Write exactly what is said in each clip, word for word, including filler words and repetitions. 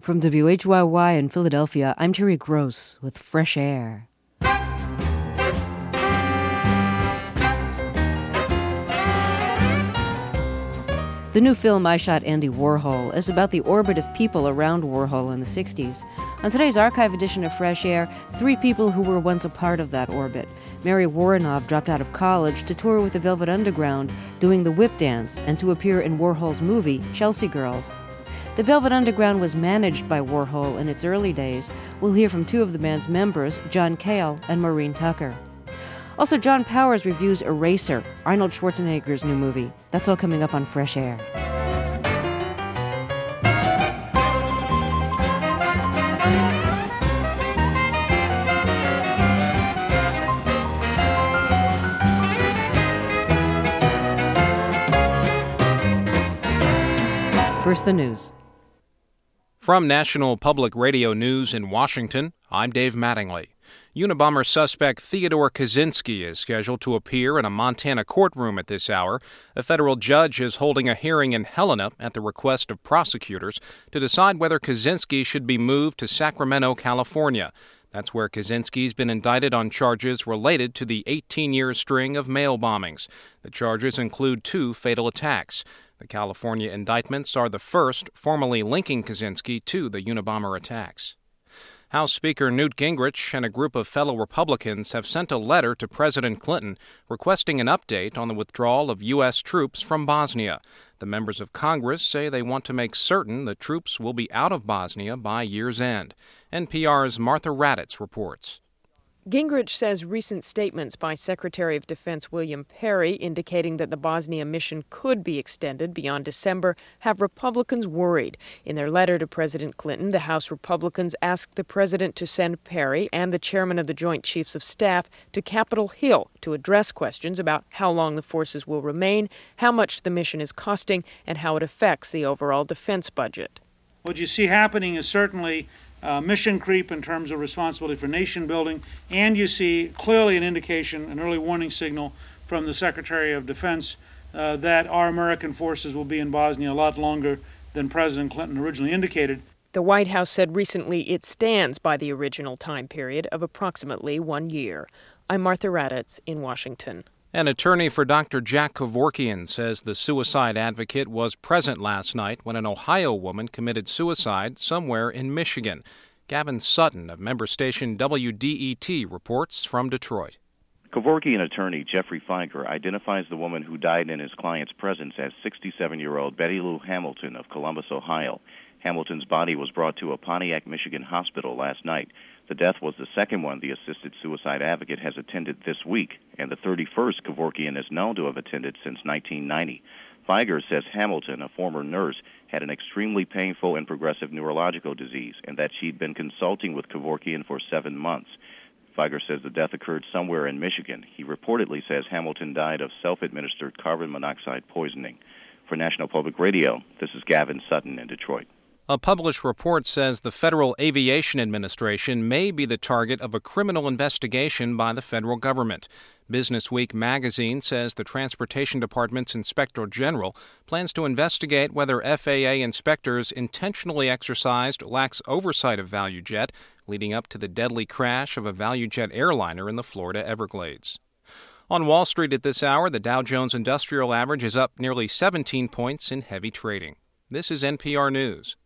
From W H Y Y in Philadelphia, I'm Terry Gross with Fresh Air. The new film I Shot Andy Warhol is about the orbit of people around Warhol in the sixties. On today's archive edition of Fresh Air, three people who were once a part of that orbit. Mary Woronov dropped out of college to tour with the Velvet Underground, doing the whip dance, and to appear in Warhol's movie, Chelsea Girls. The Velvet Underground was managed by Warhol in its early days. We'll hear from two of the band's members, John Cale and Maureen Tucker. Also, John Powers reviews Eraser, Arnold Schwarzenegger's new movie. That's all coming up on Fresh Air. First, the news. From National Public Radio News in Washington, I'm Dave Mattingly. Unabomber suspect Theodore Kaczynski is scheduled to appear in a Montana courtroom at this hour. A federal judge is holding a hearing in Helena at the request of prosecutors to decide whether Kaczynski should be moved to Sacramento, California. That's where Kaczynski's been indicted on charges related to the eighteen-year string of mail bombings. The charges include two fatal attacks. The California indictments are the first formally linking Kaczynski to the Unabomber attacks. House Speaker Newt Gingrich and a group of fellow Republicans have sent a letter to President Clinton requesting an update on the withdrawal of U S troops from Bosnia. The members of Congress say they want to make certain the troops will be out of Bosnia by year's end. N P R's Martha Raddatz reports. Gingrich says recent statements by Secretary of Defense William Perry indicating that the Bosnia mission could be extended beyond December have Republicans worried. In their letter to President Clinton, the House Republicans asked the president to send Perry and the chairman of the Joint Chiefs of Staff to Capitol Hill to address questions about how long the forces will remain, how much the mission is costing, and how it affects the overall defense budget. What you see happening is certainly Uh, mission creep in terms of responsibility for nation building, and you see clearly an indication, an early warning signal from the Secretary of Defense uh, that our American forces will be in Bosnia a lot longer than President Clinton originally indicated. The White House said recently it stands by the original time period of approximately one year. I'm Martha Raddatz in Washington. An attorney for Doctor Jack Kevorkian says the suicide advocate was present last night when an Ohio woman committed suicide somewhere in Michigan. Gavin Sutton of member station W D E T reports from Detroit. Kevorkian attorney Jeffrey Feiger identifies the woman who died in his client's presence as sixty-seven-year-old Betty Lou Hamilton of Columbus, Ohio. Hamilton's body was brought to a Pontiac, Michigan hospital last night. The death was the second one the assisted suicide advocate has attended this week, and the thirty-first Kevorkian is known to have attended since nineteen ninety. Feiger says Hamilton, a former nurse, had an extremely painful and progressive neurological disease, and that she'd been consulting with Kevorkian for seven months. Feiger says the death occurred somewhere in Michigan. He reportedly says Hamilton died of self-administered carbon monoxide poisoning. For National Public Radio, this is Gavin Sutton in Detroit. A published report says the Federal Aviation Administration may be the target of a criminal investigation by the federal government. Business Week magazine says the Transportation Department's Inspector General plans to investigate whether F A A inspectors intentionally exercised lax oversight of ValueJet, leading up to the deadly crash of a ValueJet airliner in the Florida Everglades. On Wall Street at this hour, the Dow Jones Industrial Average is up nearly seventeen points in heavy trading. This is N P R News.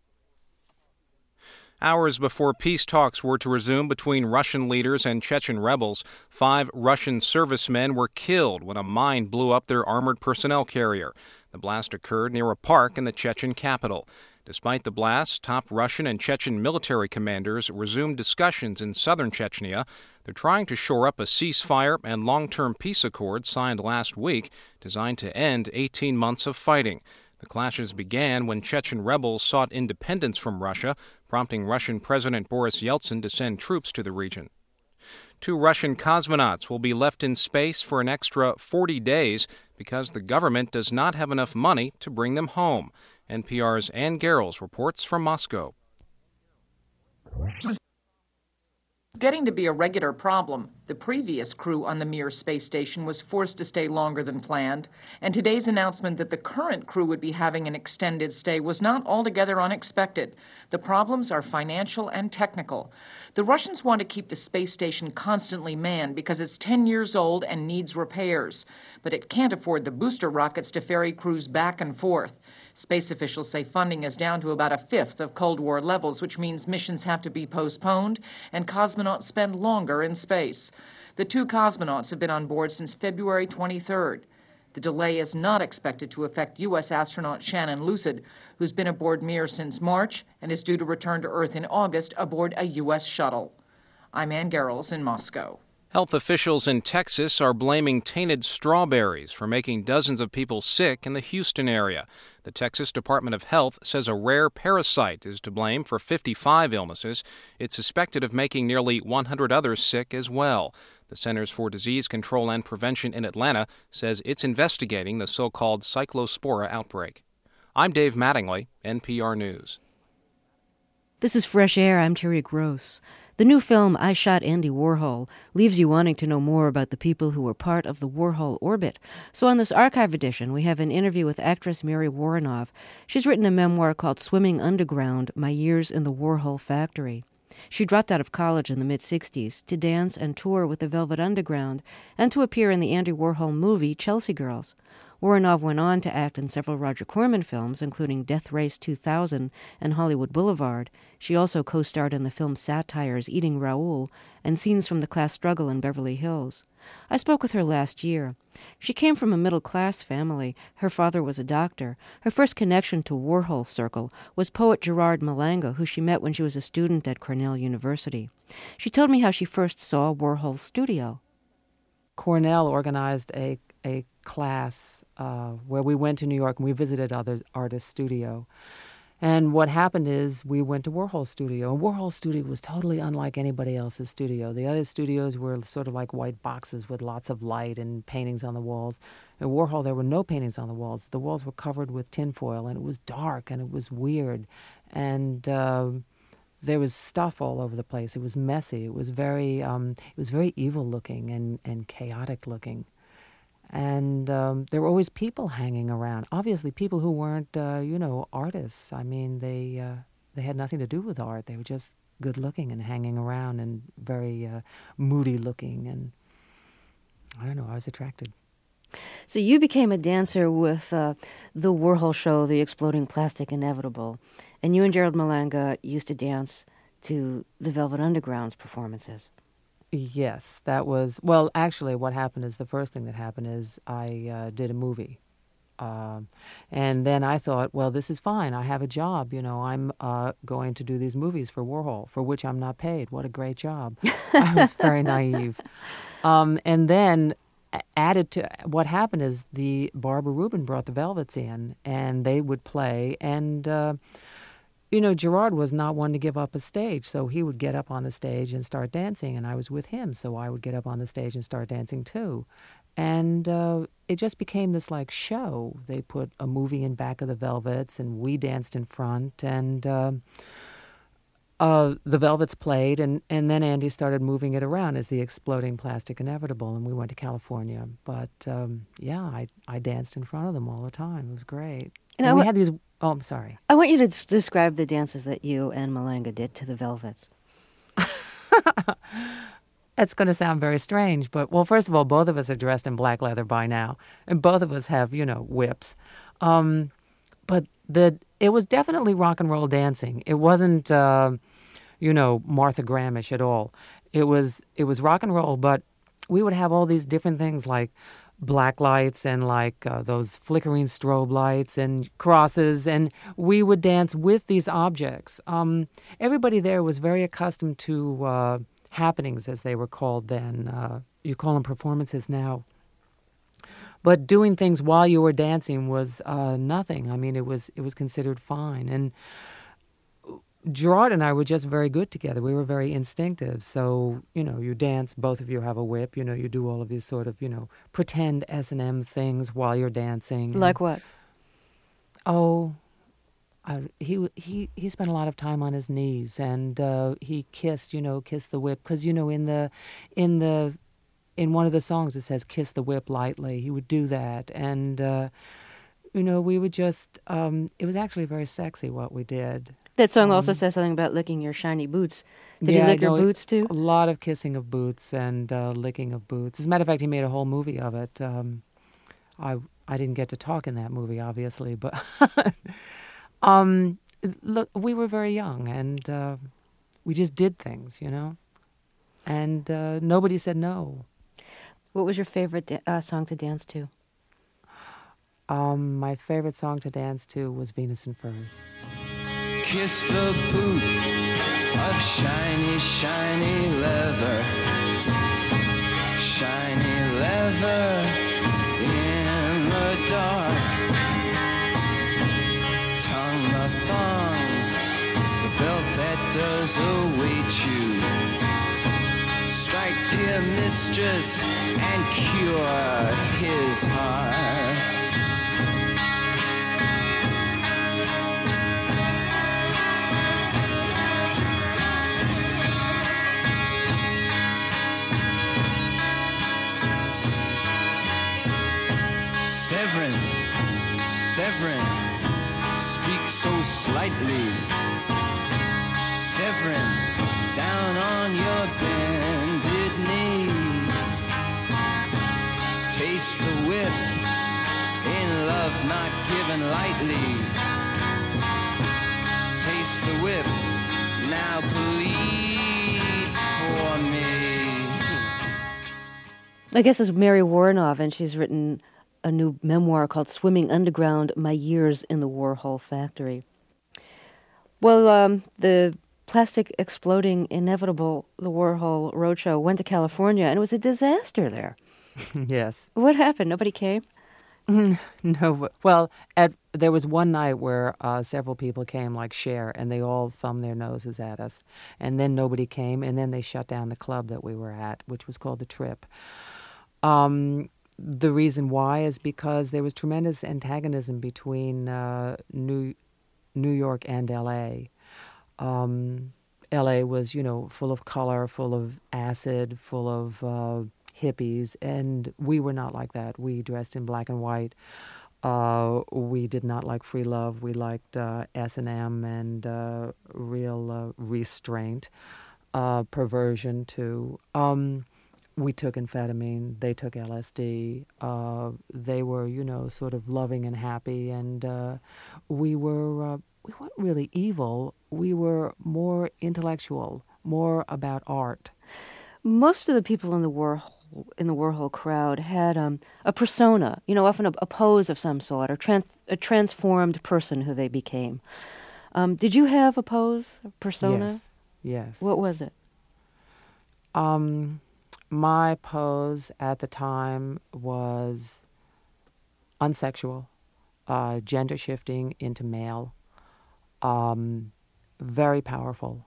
Hours before peace talks were to resume between Russian leaders and Chechen rebels, five Russian servicemen were killed when a mine blew up their armored personnel carrier. The blast occurred near a park in the Chechen capital. Despite the blast, top Russian and Chechen military commanders resumed discussions in southern Chechnya. They're trying to shore up a ceasefire and long-term peace accord signed last week, designed to end eighteen months of fighting. The clashes began when Chechen rebels sought independence from Russia, prompting Russian President Boris Yeltsin to send troops to the region. Two Russian cosmonauts will be left in space for an extra forty days because the government does not have enough money to bring them home. N P R's Ann Garrels reports from Moscow. Getting to be a regular problem. The previous crew on the Mir space station was forced to stay longer than planned, and today's announcement that the current crew would be having an extended stay was not altogether unexpected. The problems are financial and technical. The Russians want to keep the space station constantly manned because it's ten years old and needs repairs, but it can't afford the booster rockets to ferry crews back and forth. Space officials say funding is down to about a fifth of Cold War levels, which means missions have to be postponed and cosmonauts spend longer in space. The two cosmonauts have been on board since February twenty-third. The delay is not expected to affect U S astronaut Shannon Lucid, who's been aboard Mir since March and is due to return to Earth in August aboard a U S shuttle. I'm Ann Garrels in Moscow. Health officials in Texas are blaming tainted strawberries for making dozens of people sick in the Houston area. The Texas Department of Health says a rare parasite is to blame for fifty-five illnesses. It's suspected of making nearly one hundred others sick as well. The Centers for Disease Control and Prevention in Atlanta says it's investigating the so-called cyclospora outbreak. I'm Dave Mattingly, N P R News. This is Fresh Air. I'm Terry Gross. The new film, I Shot Andy Warhol, leaves you wanting to know more about the people who were part of the Warhol orbit. So on this archive edition, we have an interview with actress Mary Woronov. She's written a memoir called Swimming Underground, My Years in the Warhol Factory. She dropped out of college in the mid-sixties to dance and tour with the Velvet Underground and to appear in the Andy Warhol movie Chelsea Girls. Woronov went on to act in several Roger Corman films, including Death Race two thousand and Hollywood Boulevard. She also co-starred in the film Satire's Eating Raoul and scenes from the class struggle in Beverly Hills. I spoke with her last year. She came from a middle-class family. Her father was a doctor. Her first connection to Warhol Circle was poet Gerard Malanga, who she met when she was a student at Cornell University. She told me how she first saw Warhol's studio. Cornell organized a, a class uh, where we went to New York and we visited other artists' studio. And what happened is we went to Warhol's studio. And Warhol's studio was totally unlike anybody else's studio. The other studios were sort of like white boxes with lots of light and paintings on the walls. At Warhol, there were no paintings on the walls. The walls were covered with tinfoil, and it was dark, and it was weird. And uh, there was stuff all over the place. It was messy. It was very, um, it was very evil-looking and, and chaotic-looking. And um, there were always people hanging around. Obviously, people who weren't, uh, you know, artists. I mean, they uh, they had nothing to do with art. They were just good-looking and hanging around and very uh, moody-looking. And I don't know, I was attracted. So you became a dancer with uh, the Warhol show, The Exploding Plastic Inevitable. And you and Gerald Malanga used to dance to the Velvet Underground's performances. Yes, that was, well, actually what happened is, the first thing that happened is I uh, did a movie. Um, and then I thought, well, this is fine. I have a job. You know, I'm uh, going to do these movies for Warhol, for which I'm not paid. What a great job. I was very naive. Um, and then added to what happened is the Barbara Rubin brought the Velvets in, and they would play. And, uh, you know, Gerard was not one to give up a stage, so he would get up on the stage and start dancing, and I was with him, so I would get up on the stage and start dancing too. And uh, it just became this, like, show. They put a movie in back of the Velvets, and we danced in front, and uh, uh, the Velvets played, and, and then Andy started moving it around as The Exploding Plastic Inevitable, and we went to California. But, um, yeah, I, I danced in front of them all the time. It was great. And, and we had these... Oh, I'm sorry. I want you to describe the dances that you and Malanga did to the Velvets. It's going to sound very strange, but, well, first of all, both of us are dressed in black leather by now, and both of us have, you know, whips. Um, but the it was definitely rock and roll dancing. It wasn't, uh, you know, Martha Grahamish at all. It was it was rock and roll, but we would have all these different things like black lights and like uh, those flickering strobe lights and crosses, and we would dance with these objects. Um, everybody there was very accustomed to uh, happenings, as they were called then. Uh, you call them performances now. But doing things while you were dancing was uh, nothing. I mean, it was it was considered fine. And Gerard and I were just very good together. We were very instinctive. So, you know, you dance, both of you have a whip, you know, you do all of these sort of, you know, pretend S and M things while you're dancing. Like what? Oh, I, he he he spent a lot of time on his knees, and uh, he kissed, you know, kissed the whip, because you know in the in the in one of the songs it says "kiss the whip lightly." He would do that, and uh, you know we would just. Um, it was actually very sexy what we did. That song Um, also says something about licking your shiny boots. Did yeah, he lick your no, boots too? A lot of kissing of boots and uh, licking of boots. As a matter of fact, he made a whole movie of it. Um, I I didn't get to talk in that movie, obviously, but. Um, look, we were very young, and uh, we just did things, you know, and uh, nobody said no. What was your favorite da- uh, song to dance to? Um, my favorite song to dance to was Venus and Furs. Kiss the boot of shiny, shiny leather, shiny leather in the dark. Tongue the thongs, the belt that does await you. Strike, dear mistress, and cure his heart. Severin, Severin, speak so slightly. Severin, down on your bended knee. Taste the whip, in love not given lightly. Taste the whip, now plead for me. I guess it's Mary Warrenov, and she's written a new memoir called Swimming Underground, My Years in the Warhol Factory. Well, um, the plastic exploding inevitable, the Warhol Roadshow, went to California, and it was a disaster there. Yes. What happened? Nobody came? No, but- well, at, there was one night where uh, several people came, like Cher, and they all thumbed their noses at us. And then nobody came, and then they shut down the club that we were at, which was called The Trip. Um, the reason why is because there was tremendous antagonism between uh, New New York and L A. Um, L A was, you know, full of color, full of acid, full of uh, hippies, and we were not like that. We dressed in black and white. Uh, we did not like free love. We liked uh, S and M and uh, real uh, restraint, uh, perversion too. Um, we took amphetamine. They took L S D. Uh, they were, you know, sort of loving and happy, and uh, we were. Uh, we weren't really evil. We were more intellectual, more about art. Most of the people in the Warhol in the Warhol crowd had um, a persona, you know, often a, a pose of some sort, or trans, a transformed person who they became. Um, did you have a pose, a persona? Yes. Yes. What was it? Um, my pose at the time was unsexual, uh, gender shifting into male, um, very powerful,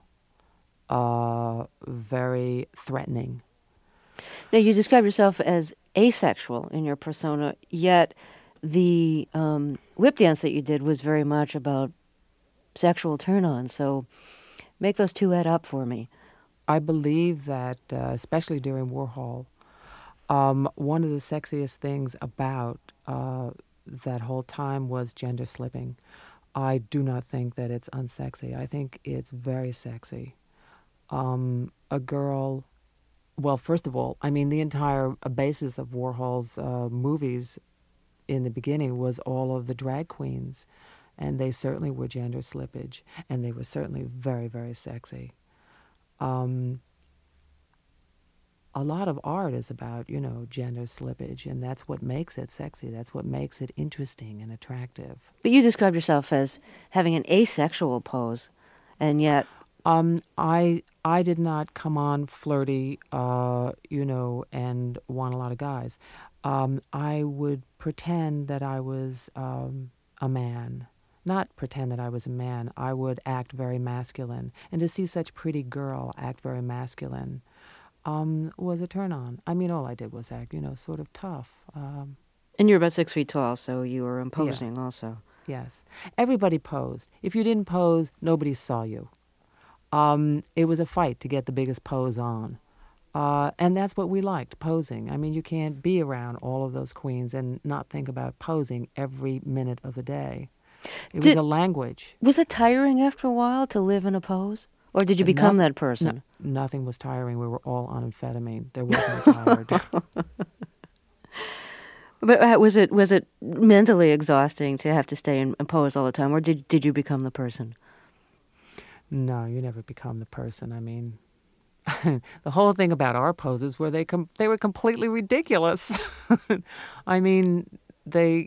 uh, very threatening. Now, you describe yourself as asexual in your persona, yet the um, whip dance that you did was very much about sexual turn-on. So make those two add up for me. I believe that, uh, especially during Warhol, um, one of the sexiest things about uh, that whole time was gender slipping. I do not think that it's unsexy. I think it's very sexy. Um, a girl... Well, first of all, I mean, the entire basis of Warhol's uh, movies in the beginning was all of the drag queens, and they certainly were gender slippage, and they were certainly very, very sexy. Um, a lot of art is about, you know, gender slippage, and that's what makes it sexy. That's what makes it interesting and attractive. But you described yourself as having an asexual pose, and yet... Um, I I did not come on flirty, uh, you know, and want a lot of guys. Um, I would pretend that I was um, a man. Not pretend that I was a man. I would act very masculine. And to see such pretty girl act very masculine um, was a turn on. I mean, all I did was act, you know, sort of tough. Um, And you're about six feet tall, so you were imposing yeah. also. Yes. Everybody posed. If you didn't pose, nobody saw you. Um, it was a fight to get the biggest pose on. Uh, and that's what we liked, posing. I mean, you can't be around all of those queens and not think about posing every minute of the day. It Did, was a language. Was it tiring after a while to live in a pose? Or did you become Noth- that person? No, nothing was tiring. We were all on amphetamine. There wasn't a tired. But uh, was it was it mentally exhausting to have to stay in a pose all the time, or did did you become the person? No, you never become the person. I mean, the whole thing about our poses were they com- they were completely ridiculous. I mean, they.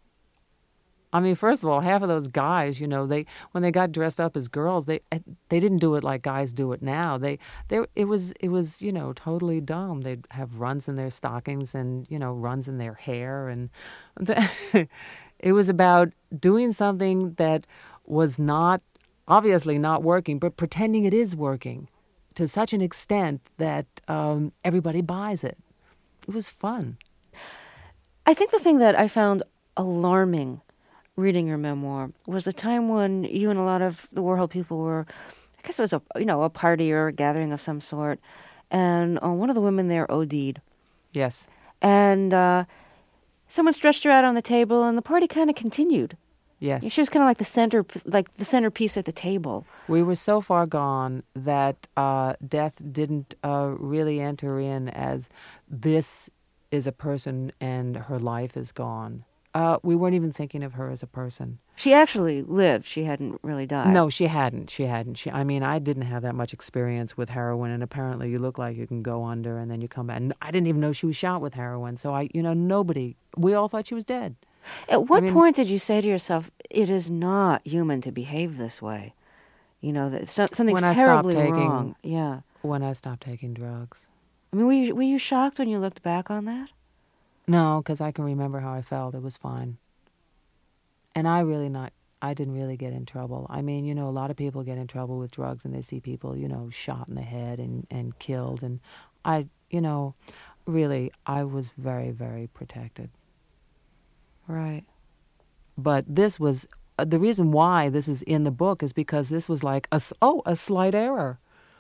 I mean, first of all, half of those guys, you know, they when they got dressed up as girls, they they didn't do it like guys do it now. They they it was it was you know totally dumb. They'd have runs in their stockings and you know runs in their hair, and the, it was about doing something that was not obviously not working, but pretending it is working to such an extent that um, everybody buys it. It was fun. I think the thing that I found alarming reading your memoir was the time when you and a lot of the Warhol people were, I guess it was a you know a party or a gathering of some sort, and uh, one of the women there OD'd. Yes. And uh, someone stretched her out on the table, and the party kind of continued. Yes. She was kind of like the center, like the centerpiece at the table. We were so far gone that uh, death didn't uh, really enter in as this is a person and her life is gone. Uh, we weren't even thinking of her as a person. She actually lived. She hadn't really died. No, she hadn't. She hadn't. She, I mean, I didn't have that much experience with heroin, and apparently you look like you can go under and then you come back. And I didn't even know she was shot with heroin. So I, you know, nobody, we all thought she was dead. At what I mean, point did you say to yourself, it is not human to behave this way? You know, that so, something's when I terribly stopped taking, wrong. Yeah. When I stopped taking drugs. I mean, were you, were you shocked when you looked back on that? No, because I can remember how I felt. It was fine. And I really not, I didn't really get in trouble. I mean, you know, a lot of people get in trouble with drugs and they see people, you know, shot in the head and, and killed. And I, you know, really, I was very, very protected. Right. But this was, uh, the reason why this is in the book is because this was like, a, oh, a slight error.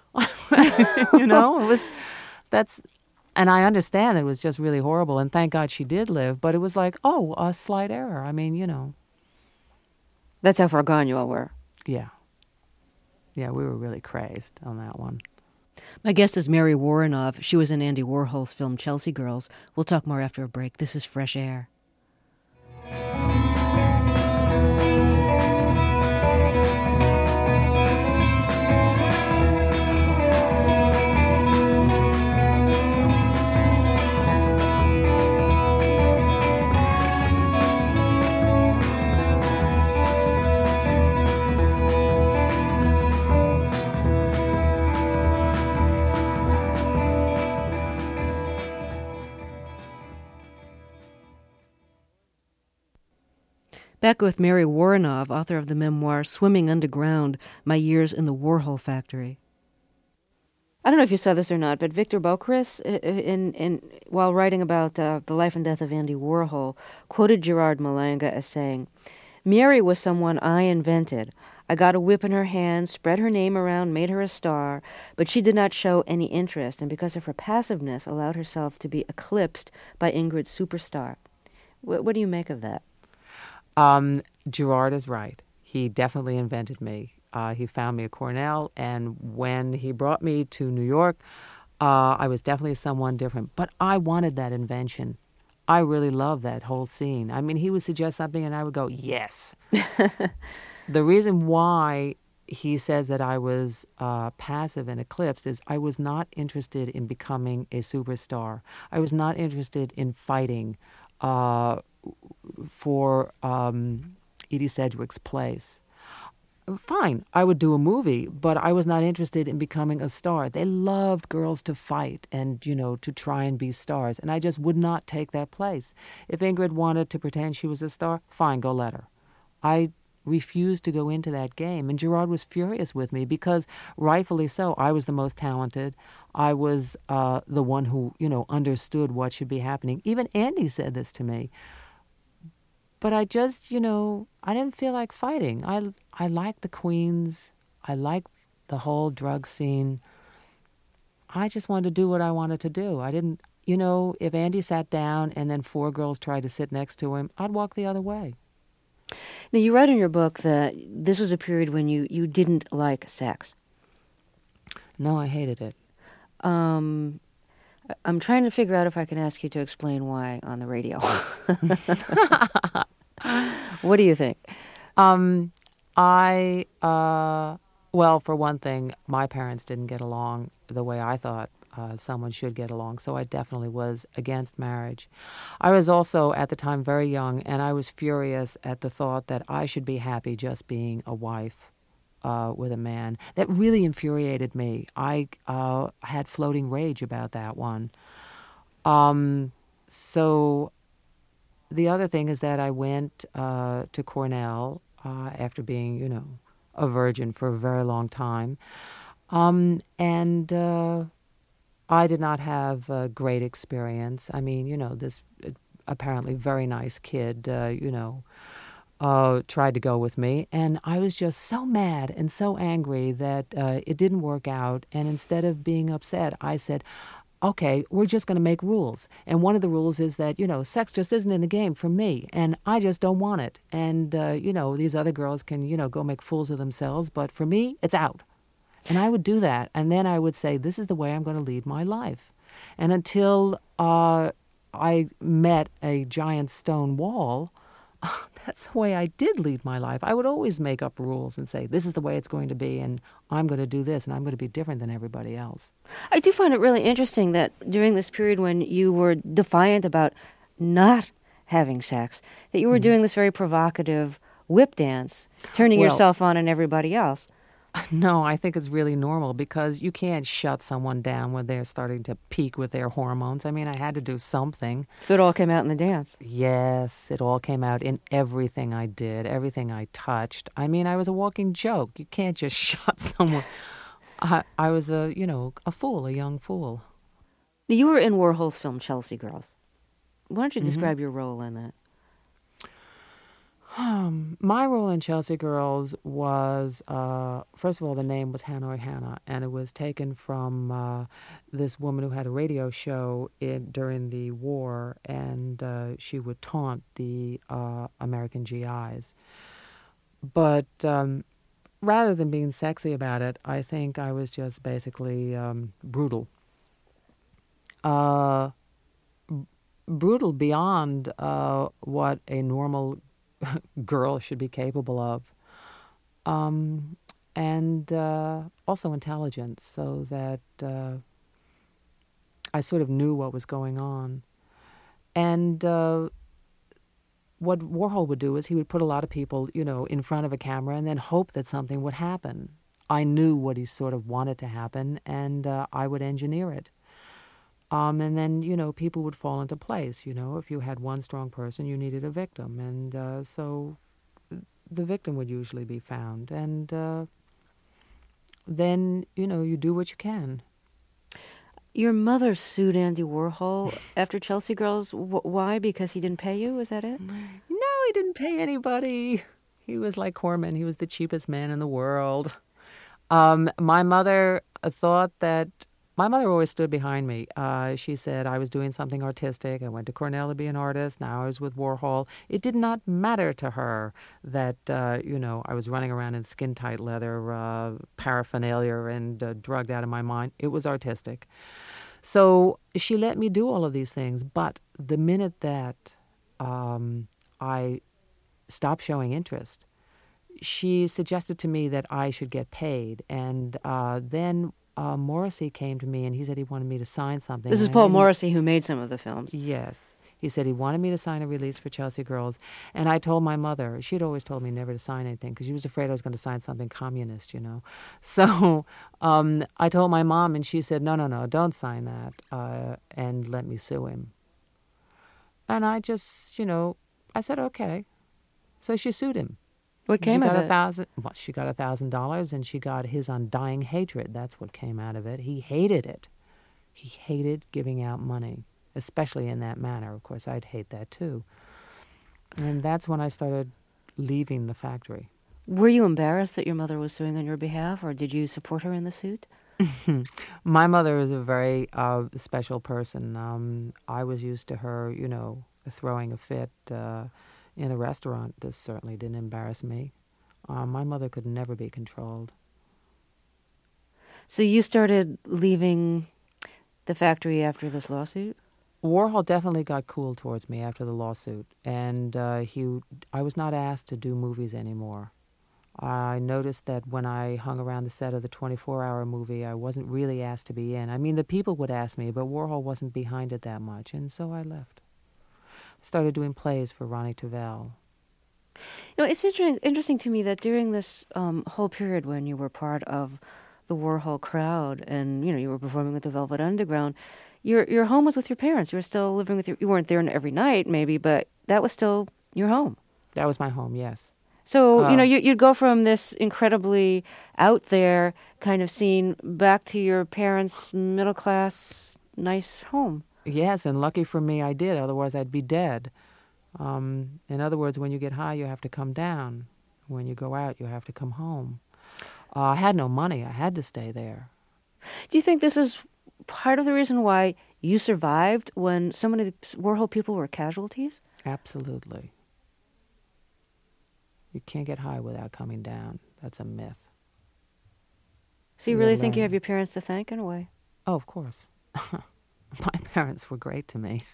You know, it was, that's, and I understand that it was just really horrible. And thank God she did live. But it was like, oh, a slight error. I mean, you know. That's how far gone you all were. Yeah. Yeah, we were really crazed on that one. My guest is Mary Woronov. She was in Andy Warhol's film Chelsea Girls. We'll talk more after a break. This is Fresh Air. Back with Mary Woronov, author of the memoir Swimming Underground, My Years in the Warhol Factory. I don't know if you saw this or not, but Victor Bockris, in, in, while writing about uh, the life and death of Andy Warhol, quoted Gerard Malanga as saying, "Mary was someone I invented. I got a whip in her hand, spread her name around, made her a star, but she did not show any interest, and because of her passiveness, allowed herself to be eclipsed by Ingrid's superstar." What, what do you make of that? Um, Gerard is right. He definitely invented me. Uh, he found me at Cornell, and when he brought me to New York, uh, I was definitely someone different. But I wanted that invention. I really loved that whole scene. I mean, he would suggest something, and I would go, yes. The reason why he says that I was uh, passive and eclipsed is I was not interested in becoming a superstar. I was not interested in fighting uh, for um, Edie Sedgwick's place. Fine, I would do a movie, but I was not interested in becoming a star. They loved girls to fight and, you know, to try and be stars, and I just would not take that place. If Ingrid wanted to pretend she was a star, fine, go let her. I refused to go into that game, and Gerard was furious with me because, rightfully so, I was the most talented. I was uh, the one who, you know, understood what should be happening. Even Andy said this to me. but I just, you know, I didn't feel like fighting. I, I liked the Queens. I liked the whole drug scene. I just wanted to do what I wanted to do. I didn't, you know, if Andy sat down and then four girls tried to sit next to him, I'd walk the other way. Now, you write in your book that this was a period when you, you didn't like sex. No, I hated it. Um, I'm trying to figure out if I can ask you to explain why on the radio. What do you think? Um, I, uh, well, for one thing, my parents didn't get along the way I thought uh, someone should get along, so I definitely was against marriage. I was also, at the time, very young, and I was furious at the thought that I should be happy just being a wife uh, with a man. That really infuriated me. I uh, had floating rage about that one. Um, so the other thing is that I went uh, to Cornell uh, after being, you know, a virgin for a very long time. Um, and uh, I did not have a great experience. I mean, you know, this apparently very nice kid, uh, you know, uh, tried to go with me. And I was just so mad and so angry that uh, it didn't work out. And instead of being upset, I said, okay, we're just going to make rules. And one of the rules is that, you know, sex just isn't in the game for me, and I just don't want it. And, uh, you know, these other girls can, you know, go make fools of themselves, but for me, it's out. And I would do that, and then I would say, this is the way I'm going to lead my life. And until uh, I met a giant stone wall, that's the way I did lead my life. I would always make up rules and say, this is the way it's going to be, and I'm going to do this, and I'm going to be different than everybody else. I do find it really interesting that during this period when you were defiant about not having sex, that you were mm-hmm. doing this very provocative whip dance, turning well, yourself on and everybody else. No, I think it's really normal because you can't shut someone down when they're starting to peak with their hormones. I mean, I had to do something. So it all came out in the dance. Yes, it all came out in everything I did, everything I touched. I mean, I was a walking joke. You can't just shut someone. I, I was a, you know, a fool, a young fool. You were in Warhol's film Chelsea Girls. Why don't you Mm-hmm. describe your role in that? Um, my role in Chelsea Girls was, uh, first of all, the name was Hanoi Hannah, and it was taken from uh, this woman who had a radio show in, during the war, and uh, she would taunt the uh, American G Is. But um, rather than being sexy about it, I think I was just basically um, brutal. Uh, b- brutal beyond uh, what a normal girl should be capable of, um, and uh, also intelligent, so that uh, I sort of knew what was going on. And uh, what Warhol would do is he would put a lot of people, you know, in front of a camera and then hope that something would happen. I knew what he sort of wanted to happen, and uh, I would engineer it. Um, and then, you know, people would fall into place. You know, if you had one strong person, you needed a victim. And uh, so the victim would usually be found. And uh, then, you know, you do what you can. Your mother sued Andy Warhol after Chelsea Girls. W- why? Because he didn't pay you? Is that it? No, he didn't pay anybody. He was like Corman. He was the cheapest man in the world. Um, my mother thought that... My mother always stood behind me. Uh, she said I was doing something artistic. I went to Cornell to be an artist. Now I was with Warhol. It did not matter to her that, uh, you know, I was running around in skin-tight leather uh, paraphernalia and uh, drugged out of my mind. It was artistic. So she let me do all of these things. But the minute that um, I stopped showing interest, she suggested to me that I should get paid. And uh, then... Uh, Morrissey came to me and he said he wanted me to sign something. This is Paul Morrissey who made some of the films. Yes. He said he wanted me to sign a release for Chelsea Girls. And I told my mother, she'd always told me never to sign anything because she was afraid I was going to sign something communist, you know. So um, I told my mom and she said, no, no, no, don't sign that uh, and let me sue him. And I just, you know, I said, okay. So she sued him. What came she got of a it? Thousand, well, she got a thousand dollars, and she got his undying hatred. That's what came out of it. He hated it. He hated giving out money, especially in that manner. Of course, I'd hate that too. And that's when I started leaving the factory. Were you embarrassed that your mother was suing on your behalf, or did you support her in the suit? My mother is a very uh, special person. Um, I was used to her, you know, throwing a fit uh, in a restaurant. This certainly didn't embarrass me. Uh, my mother could never be controlled. So you started leaving the factory after this lawsuit? Warhol definitely got cool towards me after the lawsuit, and uh, he, I was not asked to do movies anymore. I noticed that when I hung around the set of the twenty-four hour movie, I wasn't really asked to be in. I mean, the people would ask me, but Warhol wasn't behind it that much, and so I left. Started doing plays for Ronnie Tavel. You know, it's interesting, interesting to me that during this um, whole period when you were part of the Warhol crowd and, you know, you were performing with the Velvet Underground, your your home was with your parents. You were still living with your... You weren't there every night, maybe, but that was still your home. That was my home, yes. So, uh, you know, you, you'd go from this incredibly out there kind of scene back to your parents' middle-class, nice home. Yes, and lucky for me I did, otherwise I'd be dead. Um, in other words, when you get high, you have to come down. When you go out, you have to come home. Uh, I had no money. I had to stay there. Do you think this is part of the reason why you survived when so many of the Warhol people were casualties? Absolutely. You can't get high without coming down. That's a myth. So you You really gotta think you learn. have your parents to thank in a way? Oh, of course. My parents were great to me.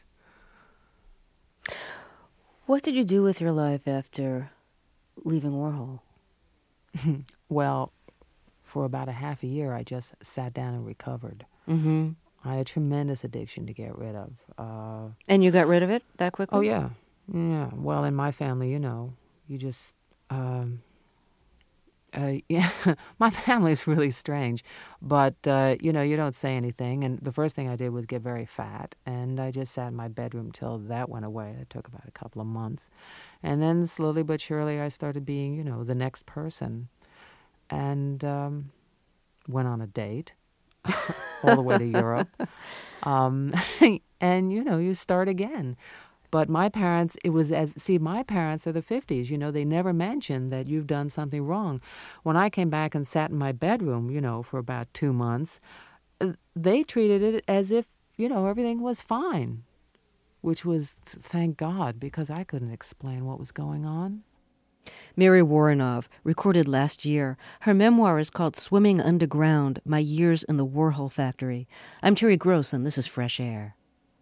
What did you do with your life after leaving Warhol? Well, for about a half a year, I just sat down and recovered. Mm-hmm. I had a tremendous addiction to get rid of. Uh, And you got rid of it that quickly? oh, yeah. Yeah. Well, in my family, you know, you just... Um, uh, yeah, my family is really strange, but, uh, you know, you don't say anything. And the first thing I did was get very fat, and I just sat in my bedroom till that went away. It took about a couple of months. And then slowly but surely I started being, you know, the next person, and um, went on a date all the way to Europe. Um, and, you know, you start again. But my parents, it was as, see, my parents are the fifties, you know, they never mentioned that you've done something wrong. When I came back and sat in my bedroom, you know, for about two months, they treated it as if, you know, everything was fine, which was, thank God, because I couldn't explain what was going on. Mary Woronov, recorded last year. Her memoir is called Swimming Underground, My Years in the Warhol Factory. I'm Terry Gross, and this is Fresh Air.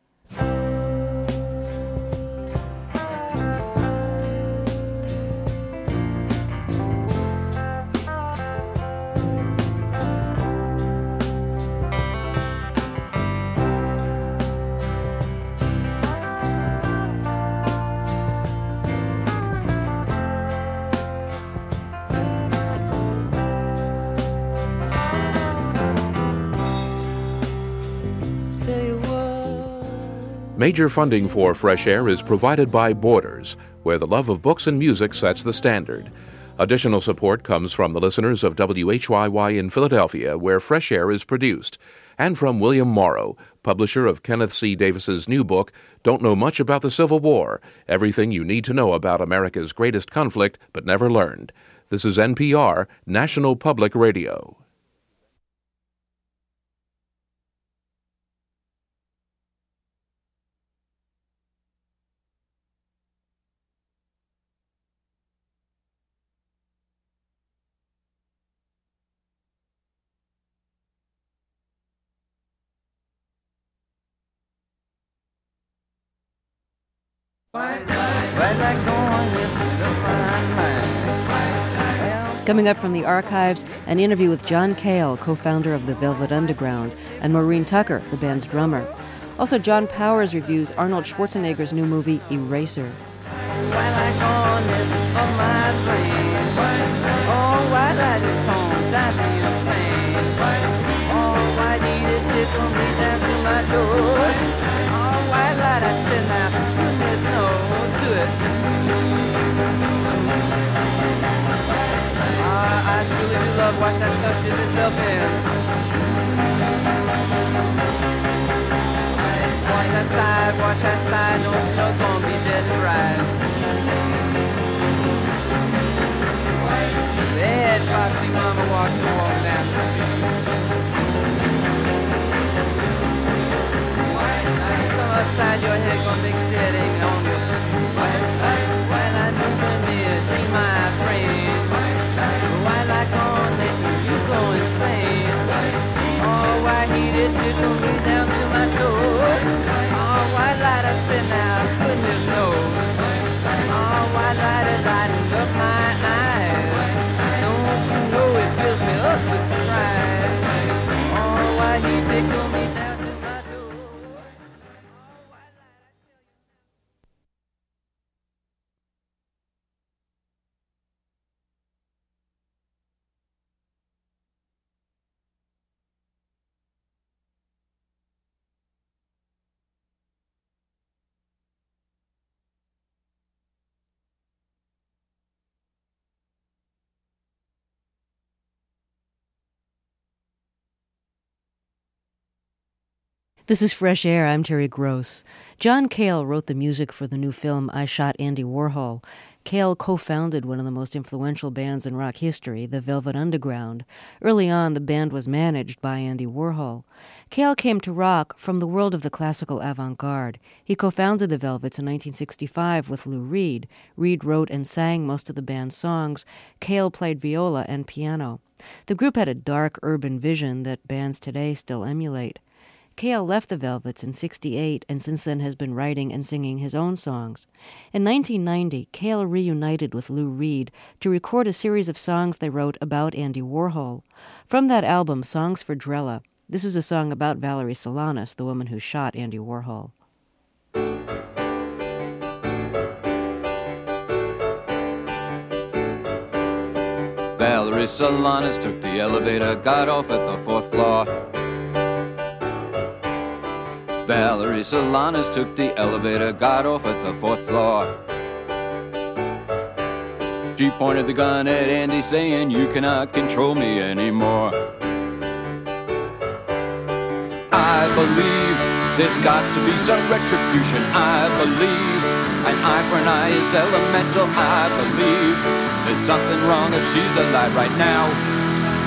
Major funding for Fresh Air is provided by Borders, where the love of books and music sets the standard. Additional support comes from the listeners of W H Y Y in Philadelphia, where Fresh Air is produced, and from William Morrow, publisher of Kenneth C. Davis's new book, Don't Know Much About the Civil War, Everything You Need to Know About America's Greatest Conflict But Never Learned. This is N P R, National Public Radio. Coming up from the archives, an interview with John Cale, co-founder of the Velvet Underground, and Maureen Tucker, the band's drummer. Also, John Powers reviews Arnold Schwarzenegger's new movie, Eraser. I truly do love watch that stuff dip itself in. Watch that side, watch that side, don't you know gonna be dead and right. he tickled me down to my toe. This is Fresh Air. I'm Terry Gross. John Cale wrote the music for the new film I Shot Andy Warhol. Cale co-founded one of the most influential bands in rock history, the Velvet Underground. Early on, the band was managed by Andy Warhol. Cale came to rock from the world of the classical avant-garde. He co-founded the Velvets in nineteen sixty-five with Lou Reed. Reed wrote and sang most of the band's songs. Cale played viola and piano. The group had a dark urban vision that bands today still emulate. Cale left the Velvets in sixty-eight and since then has been writing and singing his own songs. In nineteen ninety, Cale reunited with Lou Reed to record a series of songs they wrote about Andy Warhol. From that album, Songs for Drella, this is a song about Valerie Solanas, the woman who shot Andy Warhol. Valerie Solanas took the elevator, got off at the fourth floor. Valerie Solanas took the elevator, got off at the fourth floor. She pointed the gun at Andy, saying, "You cannot control me anymore." I believe there's got to be some retribution. I believe an eye for an eye is elemental. I believe there's something wrong if she's alive right now.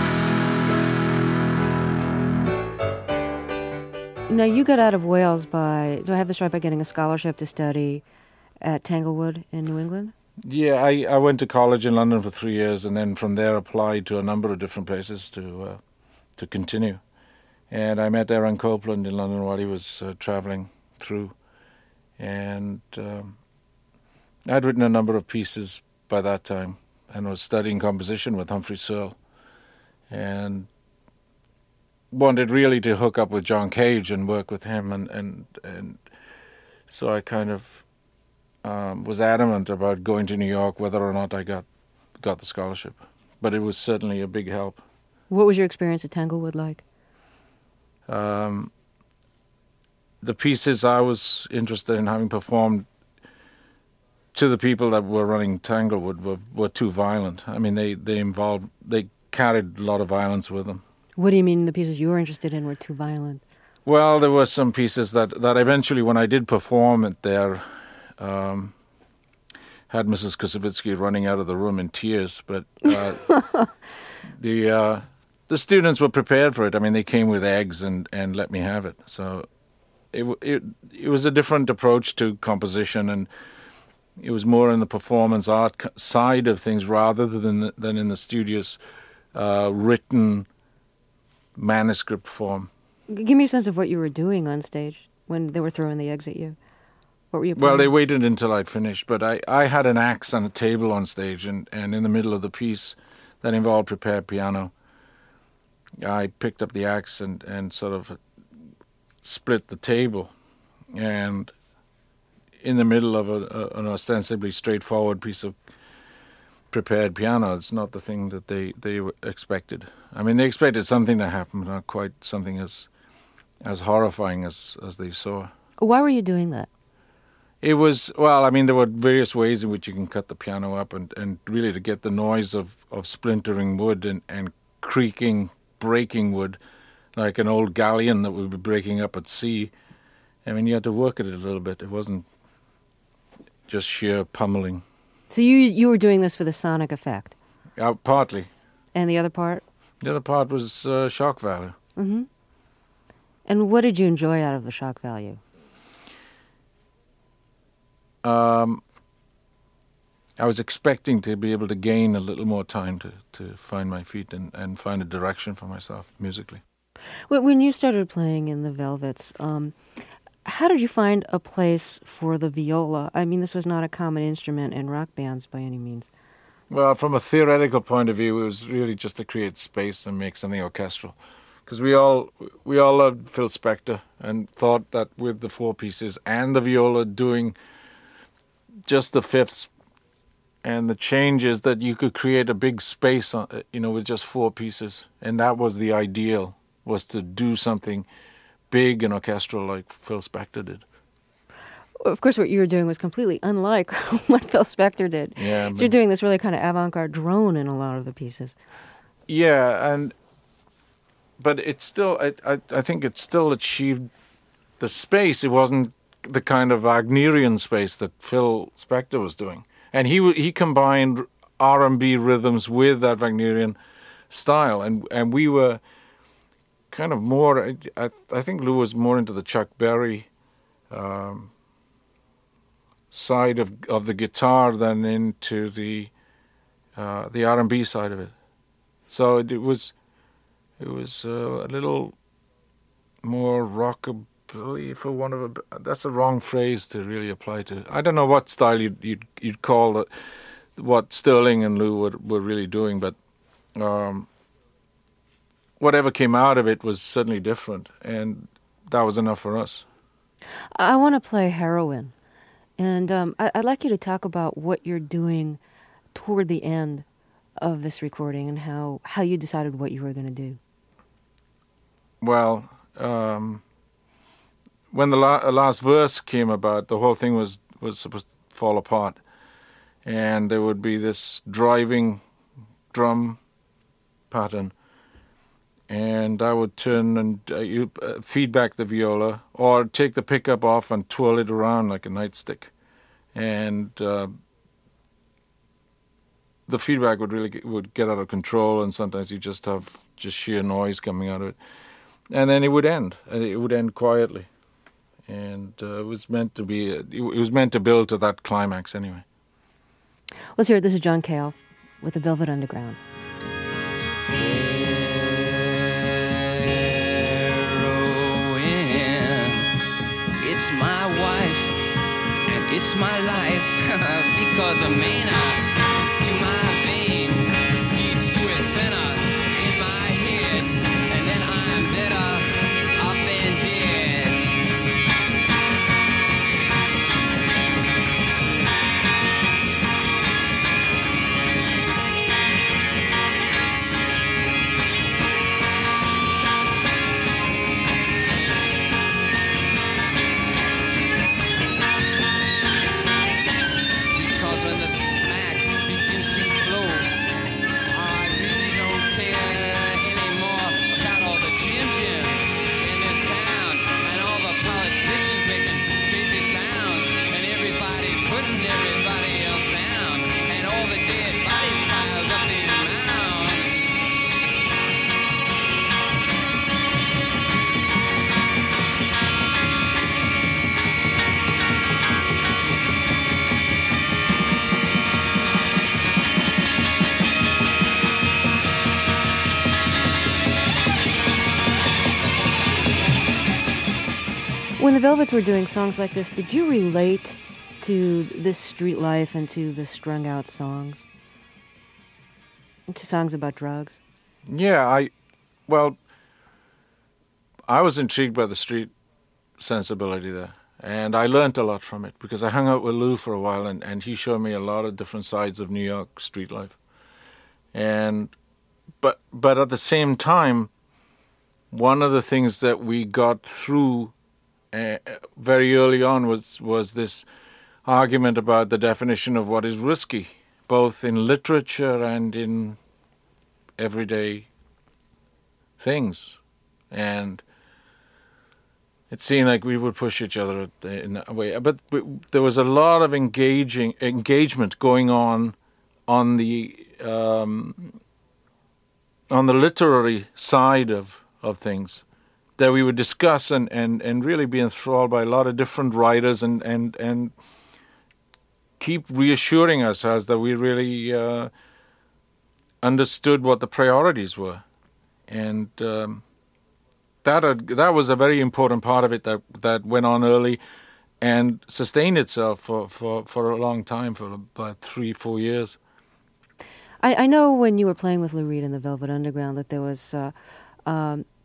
Now, you got out of Wales by, do I have this right, by getting a scholarship to study at Tanglewood in New England? Yeah, I, I went to college in London for three years and then from there applied to a number of different places to uh, to continue. And I met Aaron Copland in London while he was uh, traveling through. And um, I'd written a number of pieces by that time and was studying composition with Humphrey Searle. And wanted really to hook up with John Cage and work with him, and and, and so I kind of um, was adamant about going to New York, whether or not I got got the scholarship. But it was certainly a big help. What was your experience at Tanglewood like? Um, the pieces I was interested in having performed to the people that were running Tanglewood were, were too violent. I mean, they, they involved, they carried a lot of violence with them. What do you mean the pieces you were interested in were too violent? Well, there were some pieces that, that eventually, when I did perform it there, um, had Missus Koussevitzky running out of the room in tears. But uh, the uh, the students were prepared for it. I mean, they came with eggs and, and let me have it. So it it it was a different approach to composition, and it was more in the performance art side of things rather than than in the studious uh, written manuscript form. Give me a sense of what you were doing on stage when they were throwing the eggs at you. What were you playing? Well, they waited until I'd finished, but I, I had an axe on a table on stage, and, and in the middle of the piece that involved prepared piano, I picked up the axe and, and sort of split the table. And in the middle of a, a, an ostensibly straightforward piece of prepared piano, it's not the thing that they, they expected. I mean, they expected something to happen, but not quite something as as horrifying as, as they saw. Why were you doing that? It was, well, I mean, there were various ways in which you can cut the piano up, and, and really to get the noise of, of splintering wood and, and creaking, breaking wood, like an old galleon that would be breaking up at sea. I mean, you had to work at it a little bit. It wasn't just sheer pummeling. So you you were doing this for the sonic effect? Uh, partly. And the other part? The other part was uh, shock value. Mm-hmm. And what did you enjoy out of the shock value? Um, I was expecting to be able to gain a little more time to, to find my feet and, and find a direction for myself musically. When you started playing in the Velvets, um, how did you find a place for the viola? I mean, this was not a common instrument in rock bands by any means. Well, from a theoretical point of view, it was really just to create space and make something orchestral. because we all we all loved Phil Spector and thought that with the four pieces and the viola doing just the fifths and the changes, that you could create a big space, on, you know, with just four pieces, and that was the ideal, was to do something big and orchestral like Phil Spector did. Of course, what you were doing was completely unlike what Phil Spector did. Yeah, so you're doing this really kind of avant-garde drone in a lot of the pieces. Yeah, and but it's still, I, I, I think it still achieved the space. It wasn't the kind of Wagnerian space that Phil Spector was doing. And he he combined R and B rhythms with that Wagnerian style. And, and we were kind of more, I, I think Lou was more into the Chuck Berry um, side of, of the guitar than into the uh, the R and B side of it. So it, it was it was uh, a little more rockabilly, for one of a. That's a wrong phrase to really apply to. I don't know what style you'd you'd, you'd call the, what Sterling and Lou were were really doing, but um, whatever came out of it was certainly different, and that was enough for us. I want to play Heroine, and um, I, I'd like you to talk about what you're doing toward the end of this recording and how, how you decided what you were going to do. Well, um, when the la- last verse came about, the whole thing was, was supposed to fall apart. And there would be this driving drum pattern. And I would turn and uh, you, uh, feedback the viola, or take the pickup off and twirl it around like a nightstick. And uh, the feedback would really get, would get out of control, and sometimes you just have just sheer noise coming out of it. And then it would end. And it would end quietly. And uh, it was meant to be, it was meant to build to that climax anyway. Let's hear it. This is John Cale with the Velvet Underground. It's my wife, and it's my life, because a mana to my vein leads to a center in my head, and then I'm better off than dead. When the smack begins to flow, I really don't care anymore about all the Jim Jims in this town, and all the politicians making crazy sounds, and everybody putting everybody else down, and all the dead bodies piled up in mounds. When the Velvets were doing songs like this, did you relate to this street life and to the strung out songs? And to songs about drugs? Yeah, I, well, I was intrigued by the street sensibility there. And I learned a lot from it, because I hung out with Lou for a while, and, and he showed me a lot of different sides of New York street life. And, but, but at the same time, one of the things that we got through Uh, very early on was was this argument about the definition of what is risky, both in literature and in everyday things. And it seemed like we would push each other in that way. But we, there was a lot of engaging engagement going on on the um, on the literary side of, of things, that we would discuss and, and, and really be enthralled by a lot of different writers, and, and, and keep reassuring ourselves that we really uh, understood what the priorities were. And um, that had, that was a very important part of it that, that went on early and sustained itself for, for, for a long time, for about three, four years. I, I know when you were playing with Lou Reed in the Velvet Underground that there was... Uh, um,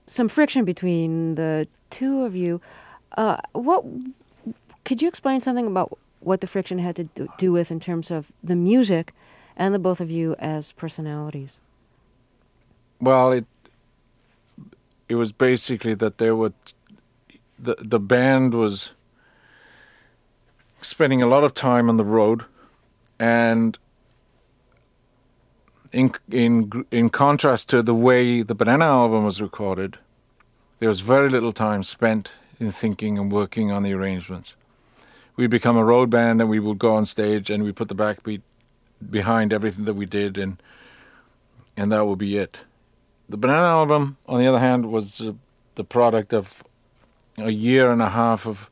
some friction between the two of you. Uh, what could you explain something about what the friction had to do, do with in terms of the music and the both of you as personalities? Well, it it was basically that there were the the band was spending a lot of time on the road, and in in in contrast to the way the Banana album was recorded, there was very little time spent in thinking and working on the arrangements. We'd become a road band, and we would go on stage, and we put the backbeat behind everything that we did, and and that would be it. The Banana album, on the other hand, was uh, the product of a year and a half of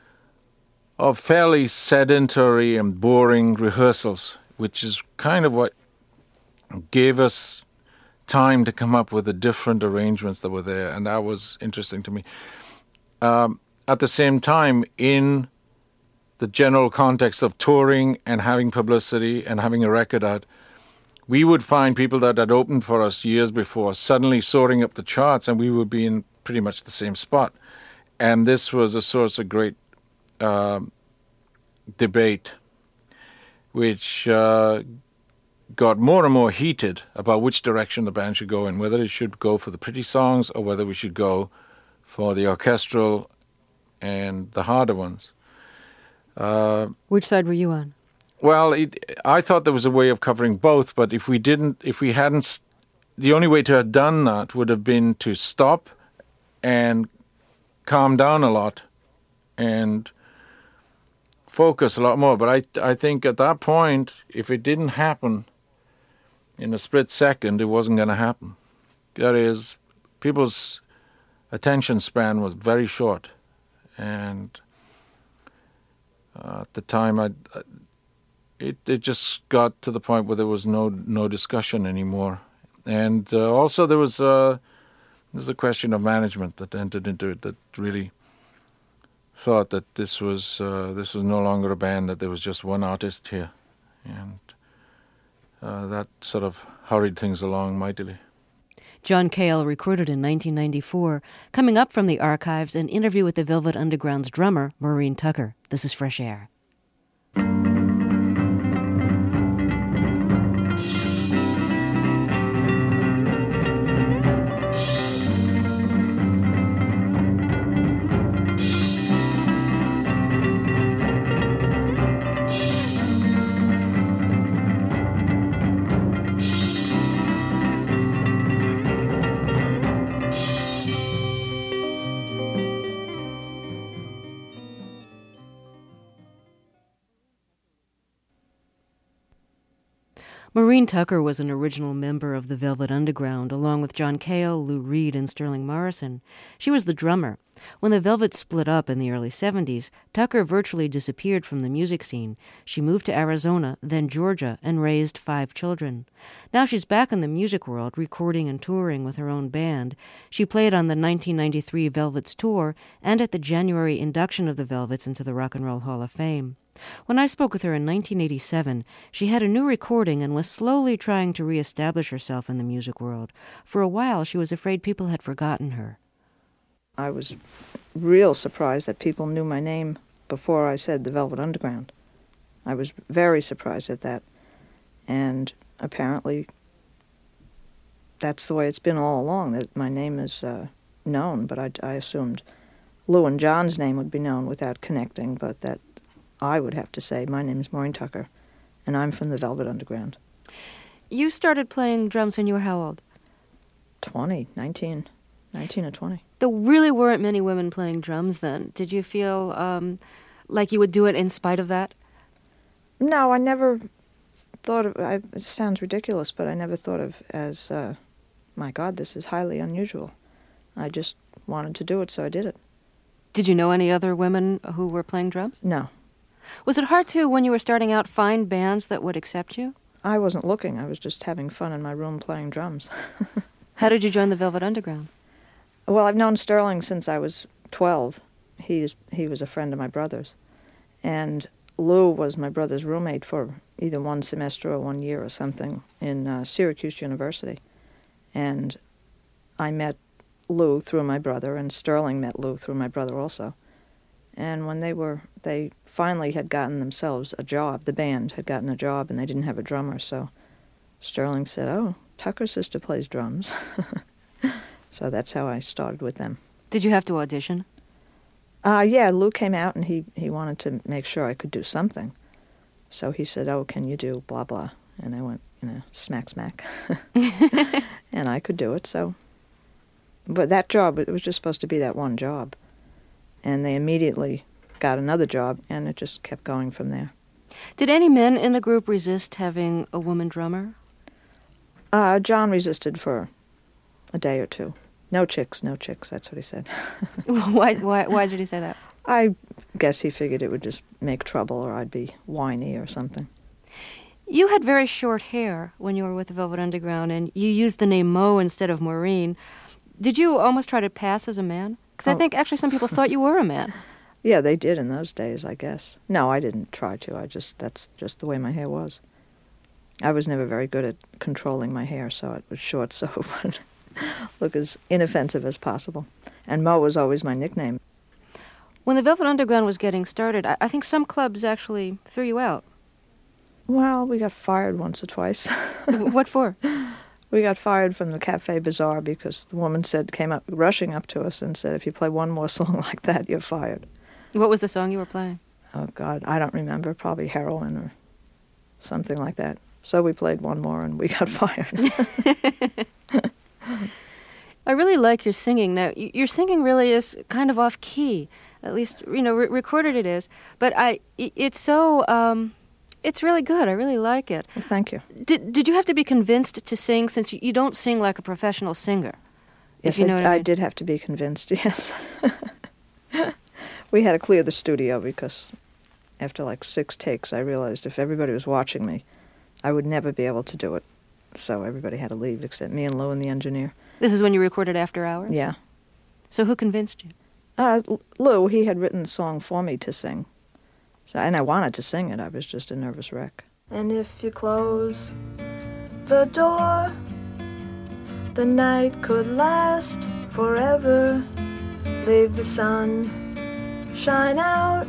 of fairly sedentary and boring rehearsals, which is kind of what gave us time to come up with the different arrangements that were there, and that was interesting to me. Um, at the same time, in the general context of touring and having publicity and having a record out, we would find people that had opened for us years before suddenly soaring up the charts, and we would be in pretty much the same spot. And this was a source of great uh, debate, which uh, got more and more heated about which direction the band should go in, whether it should go for the pretty songs or whether we should go for the orchestral and the harder ones. Uh, Which side were you on? Well, it, I thought there was a way of covering both, but if we didn't, if we hadn't, the only way to have done that would have been to stop and calm down a lot and focus a lot more. But I, I think at that point, if it didn't happen in a split second, it wasn't going to happen. That is, people's attention span was very short, and uh, at the time, I. I It it just got to the point where there was no no discussion anymore, and uh, also there was uh, there's a question of management that entered into it that really thought that this was uh, this was no longer a band, that there was just one artist here, and uh, that sort of hurried things along mightily. John Cale recorded in nineteen ninety-four. Coming up from the archives, an interview with the Velvet Underground's drummer Maureen Tucker. This is Fresh Air. Maureen Tucker was an original member of the Velvet Underground, along with John Cale, Lou Reed, and Sterling Morrison. She was the drummer. When the Velvet split up in the early seventies, Tucker virtually disappeared from the music scene. She moved to Arizona, then Georgia, and raised five children. Now she's back in the music world, recording and touring with her own band. She played on the nineteen ninety-three Velvets tour and at the January induction of the Velvets into the Rock and Roll Hall of Fame. When I spoke with her in nineteen eighty-seven, she had a new recording and was slowly trying to reestablish herself in the music world. For a while, she was afraid people had forgotten her. I was real surprised that people knew my name before I said the Velvet Underground. I was very surprised at that. And apparently, that's the way it's been all along, that my name is uh, known, but I, I assumed Lou and John's name would be known without connecting, but that I would have to say, my name is Maureen Tucker, and I'm from the Velvet Underground. You started playing drums when you were how old? twenty, nineteen, nineteen or twenty. There really weren't many women playing drums then. Did you feel um, like you would do it in spite of that? No, I never thought of, I, it sounds ridiculous, but I never thought of as, uh, my God, this is highly unusual. I just wanted to do it, so I did it. Did you know any other women who were playing drums? No. Was it hard to, when you were starting out, find bands that would accept you? I wasn't looking. I was just having fun in my room playing drums. How did you join the Velvet Underground? Well, I've known Sterling since I was twelve. He's, he was a friend of my brother's. And Lou was my brother's roommate for either one semester or one year or something in uh, Syracuse University. And I met Lou through my brother, and Sterling met Lou through my brother also. And when they were, they finally had gotten themselves a job, the band had gotten a job, and they didn't have a drummer, so Sterling said, oh, Tucker's sister plays drums. So that's how I started with them. Did you have to audition? Uh, yeah, Lou came out, and he, he wanted to make sure I could do something. So he said, oh, can you do blah, blah? And I went, you know, smack, smack. And I could do it, so. But that job, it was just supposed to be that one job. And they immediately got another job, and it just kept going from there. Did any men in the group resist having a woman drummer? Uh, John resisted for a day or two. No chicks, no chicks, that's what he said. why, why, why did he say that? I guess he figured it would just make trouble, or I'd be whiny or something. You had very short hair when you were with the Velvet Underground, and you used the name Mo instead of Maureen. Did you almost try to pass as a man? Because oh. I think actually some people thought you were a man. Yeah, they did in those days, I guess. No, I didn't try to. I just, that's just the way my hair was. I was never very good at controlling my hair, so it was short so it would look as inoffensive as possible. And Mo was always my nickname. When the Velvet Underground was getting started, I, I think some clubs actually threw you out. Well, we got fired once or twice. What for? We got fired from the Cafe Bazaar because the woman said, came up, rushing up to us and said, if you play one more song like that, you're fired. What was the song you were playing? Oh, God, I don't remember. Probably Heroin or something like that. So we played one more and we got fired. I really like your singing. Now, your singing really is kind of off-key. At least, you know, re- recorded it is. But I, it's so, um, it's really good. I really like it. Well, thank you. Did Did you have to be convinced to sing, since you, you don't sing like a professional singer? Yes, if you know I, what I, mean. I did have to be convinced, yes. We had to clear the studio because after like six takes, I realized if everybody was watching me, I would never be able to do it. So everybody had to leave except me and Lou and the engineer. This is when you recorded After Hours? Yeah. So who convinced you? Uh, Lou, he had written the song for me to sing. So, and I wanted to sing it. I was just a nervous wreck. And if you close the door, the night could last forever. Leave the sun shine out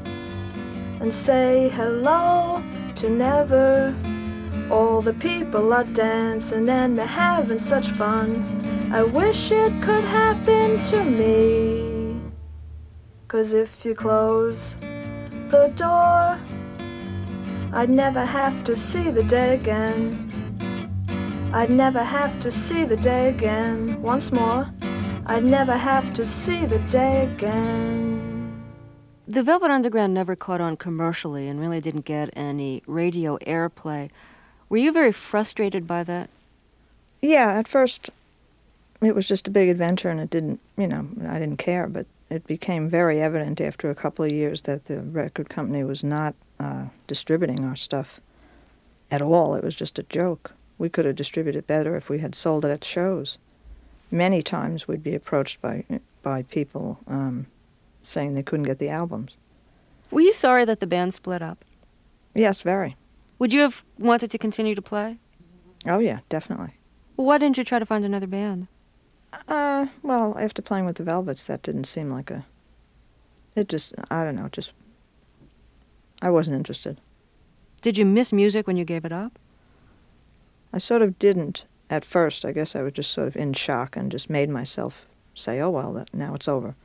and say hello to never. All the people are dancing and they're having such fun. I wish it could happen to me. 'Cause if you close the door, I'd never have to see the day again. I'd never have to see the day again. Once more, I'd never have to see the day again. The Velvet Underground never caught on commercially and really didn't get any radio airplay. Were you very frustrated by that? Yeah, at first it was just a big adventure and it didn't, you know, I didn't care, but it became very evident after a couple of years that the record company was not uh, distributing our stuff at all. It was just a joke. We could have distributed better if we had sold it at shows. Many times we'd be approached by by people um, saying they couldn't get the albums. Were you sorry that the band split up? Yes, very. Would you have wanted to continue to play? Oh, yeah, definitely. Well, why didn't you try to find another band? Uh, well, after playing with the Velvets, that didn't seem like a... It just, I don't know, just... I wasn't interested. Did you miss music when you gave it up? I sort of didn't at first. I guess I was just sort of in shock and just made myself say, oh, well, that, now it's over.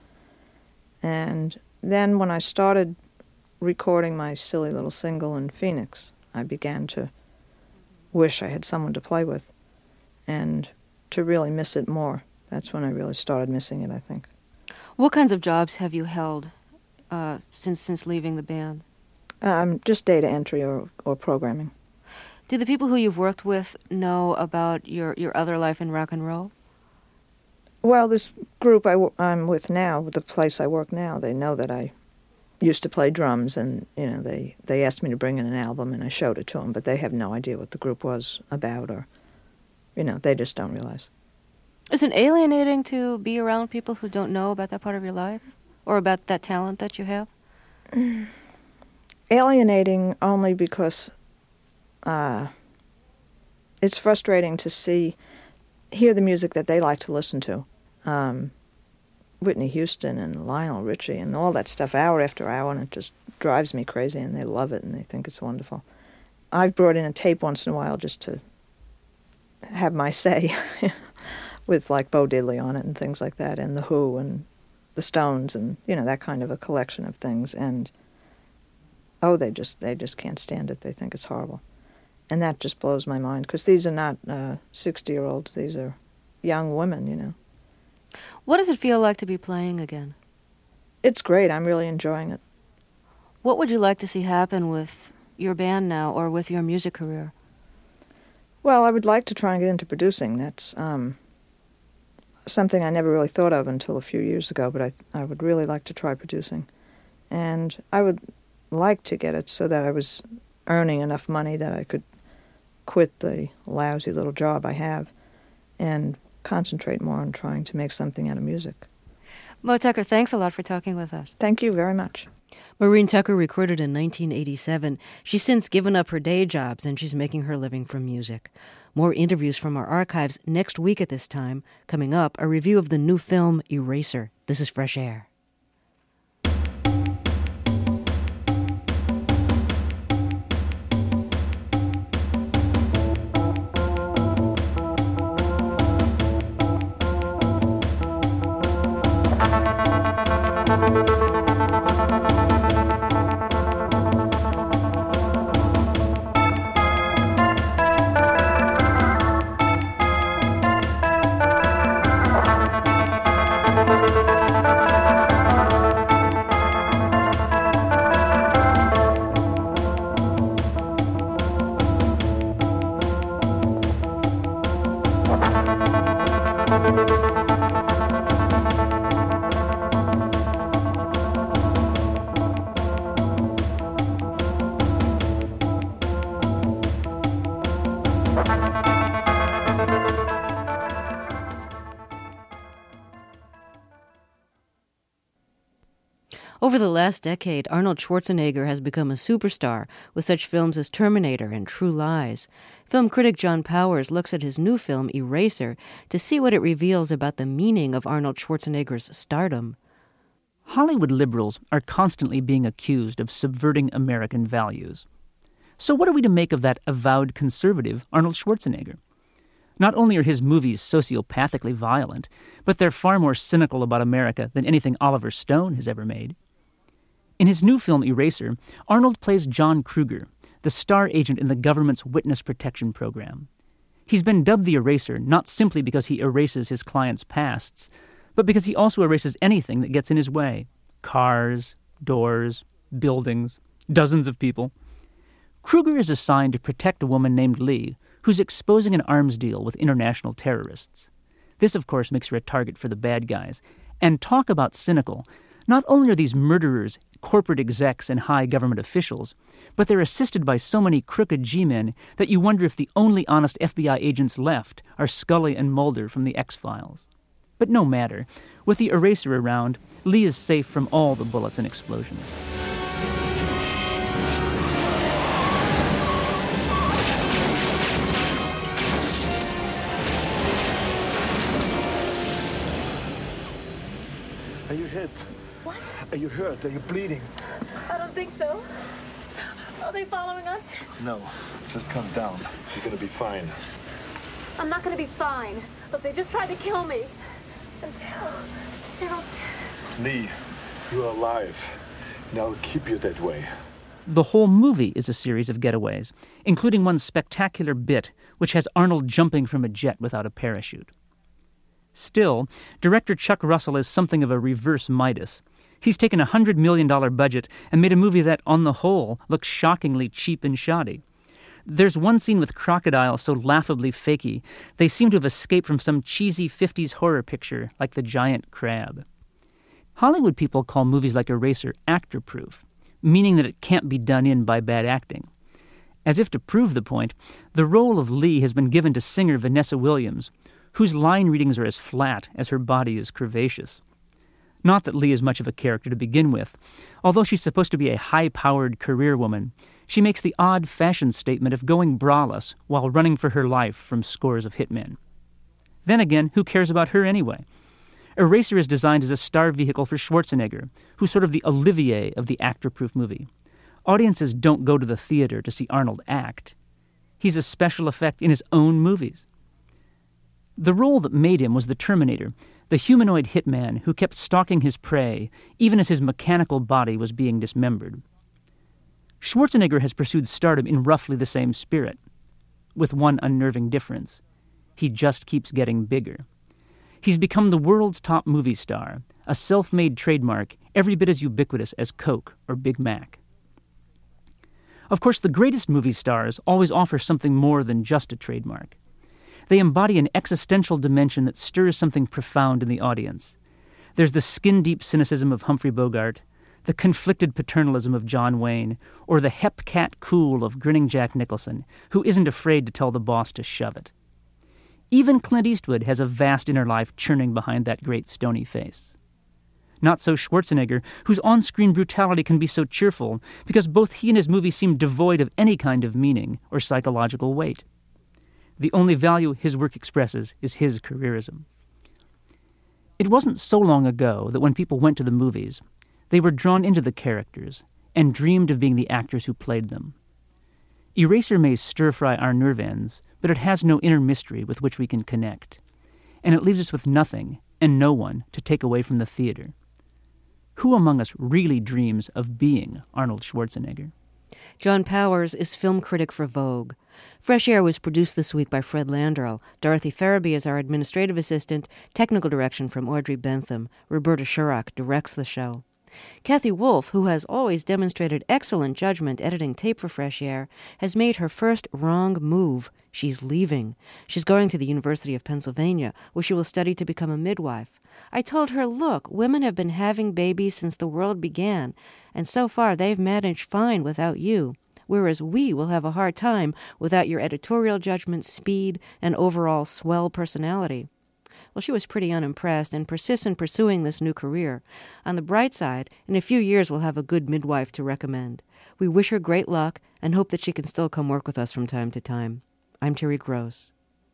And then when I started recording my silly little single in Phoenix, I began to wish I had someone to play with and to really miss it more. That's when I really started missing it, I think. What kinds of jobs have you held uh, since since leaving the band? Um, just data entry or, or programming. Do the people who you've worked with know about your, your other life in rock and roll? Well, this group I w- I'm with now, the place I work now, they know that I used to play drums, and you know they, they asked me to bring in an album, and I showed it to them, but they have no idea what the group was about, or, you know, they just don't realize. Is it alienating to be around people who don't know about that part of your life, or about that talent that you have? Alienating only because uh, it's frustrating to see, hear the music that they like to listen to, um, Whitney Houston and Lionel Richie and all that stuff hour after hour, and it just drives me crazy, and they love it, and they think it's wonderful. I've brought in a tape once in a while just to have my say with, like, Bo Diddley on it and things like that, and The Who and the Stones and, you know, that kind of a collection of things. And, oh, they just they just can't stand it. They think it's horrible. And that just blows my mind, because these are not uh, sixty-year-olds. These are young women, you know. What does it feel like to be playing again? It's great. I'm really enjoying it. What would you like to see happen with your band now, or with your music career? Well, I would like to try and get into producing. That's um, something I never really thought of until a few years ago, but I, I would really like to try producing. And I would like to get it so that I was earning enough money that I could quit the lousy little job I have and concentrate more on trying to make something out of music. Mo Tucker, thanks a lot for talking with us. Thank you very much. Maureen Tucker recorded in nineteen eighty-seven. She's since given up her day jobs, and she's making her living from music. More interviews from our archives next week at this time. Coming up, a review of the new film Eraser. This is Fresh Air. Over the last decade, Arnold Schwarzenegger has become a superstar with such films as Terminator and True Lies. Film critic John Powers looks at his new film, Eraser, to see what it reveals about the meaning of Arnold Schwarzenegger's stardom. Hollywood liberals are constantly being accused of subverting American values. So what are we to make of that avowed conservative, Arnold Schwarzenegger? Not only are his movies sociopathically violent, but they're far more cynical about America than anything Oliver Stone has ever made. In his new film, Eraser, Arnold plays John Kruger, the star agent in the government's witness protection program. He's been dubbed the Eraser not simply because he erases his clients' pasts, but because he also erases anything that gets in his way. Cars, doors, buildings, dozens of people. Kruger is assigned to protect a woman named Lee, who's exposing an arms deal with international terrorists. This, of course, makes her a target for the bad guys. And talk about cynical. Not only are these murderers corporate execs and high government officials, but they're assisted by so many crooked G-men that you wonder if the only honest F B I agents left are Scully and Mulder from the X-Files. But no matter. With the Eraser around, Lee is safe from all the bullets and explosions. Are you hit? What? Are you hurt? Are you bleeding? I don't think so. Are they following us? No. Just calm down. You're gonna be fine. I'm not gonna be fine. Look, they just tried to kill me. And Daryl... Daryl's dead. Lee, you're alive. And I'll keep you that way. The whole movie is a series of getaways, including one spectacular bit which has Arnold jumping from a jet without a parachute. Still, director Chuck Russell is something of a reverse Midas. He's taken a one hundred million dollars budget and made a movie that, on the whole, looks shockingly cheap and shoddy. There's one scene with crocodiles so laughably fakey, they seem to have escaped from some cheesy fifties horror picture like The Giant Crab. Hollywood people call movies like Eraser actor-proof, meaning that it can't be done in by bad acting. As if to prove the point, the role of Lee has been given to singer Vanessa Williams, whose line readings are as flat as her body is curvaceous. Not that Lee is much of a character to begin with. Although she's supposed to be a high-powered career woman, she makes the odd fashion statement of going braless while running for her life from scores of hitmen. Then again, who cares about her anyway? Eraser is designed as a star vehicle for Schwarzenegger, who's sort of the Olivier of the actor-proof movie. Audiences don't go to the theater to see Arnold act. He's a special effect in his own movies. The role that made him was the Terminator, the humanoid hitman who kept stalking his prey even as his mechanical body was being dismembered. Schwarzenegger has pursued stardom in roughly the same spirit, with one unnerving difference. He just keeps getting bigger. He's become the world's top movie star, a self-made trademark every bit as ubiquitous as Coke or Big Mac. Of course, the greatest movie stars always offer something more than just a trademark. They embody an existential dimension that stirs something profound in the audience. There's the skin-deep cynicism of Humphrey Bogart, the conflicted paternalism of John Wayne, or the hep-cat cool of grinning Jack Nicholson, who isn't afraid to tell the boss to shove it. Even Clint Eastwood has a vast inner life churning behind that great stony face. Not so Schwarzenegger, whose on-screen brutality can be so cheerful because both he and his movies seem devoid of any kind of meaning or psychological weight. The only value his work expresses is his careerism. It wasn't so long ago that when people went to the movies, they were drawn into the characters and dreamed of being the actors who played them. Eraser may stir-fry our nerve ends, but it has no inner mystery with which we can connect, and it leaves us with nothing and no one to take away from the theater. Who among us really dreams of being Arnold Schwarzenegger? John Powers is film critic for Vogue. Fresh Air was produced this week by Fred Landerl. Dorothy Farabee is our administrative assistant. Technical direction from Audrey Bentham. Roberta Shurock directs the show. Kathy Wolf, who has always demonstrated excellent judgment editing tape for Fresh Air, has made her first wrong move. She's leaving. She's going to the University of Pennsylvania, where she will study to become a midwife. I told her, look, women have been having babies since the world began, and so far they've managed fine without you, whereas we will have a hard time without your editorial judgment, speed, and overall swell personality. Well, she was pretty unimpressed and persists in pursuing this new career. On the bright side, in a few years we'll have a good midwife to recommend. We wish her great luck and hope that she can still come work with us from time to time. I'm Terry Gross.